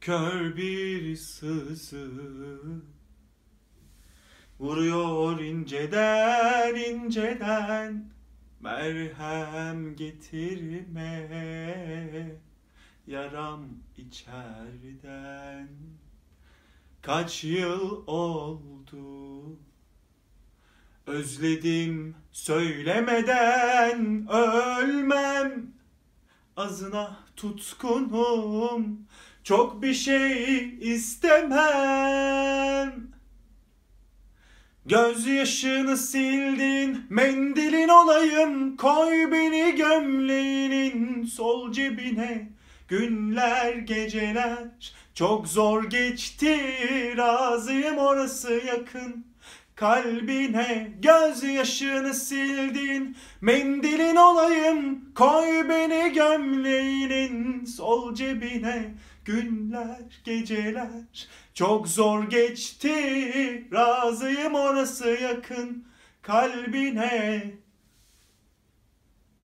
kör bir sızı vuruyor inceden inceden, merhem getirme yaram içerden. Kaç yıl oldu özledim söylemeden, ölmem azına tutkunum, çok bir şey istemem. Gözyaşını sildin mendilin olayım, koy beni gömleğinin sol cebine. Günler geceler çok zor geçti, razıyım orası yakın kalbine. Gözyaşını sildin mendilin olayım, koy beni gömleğinin sol cebine. Günler geceler çok zor geçti, razıyım orası yakın kalbine.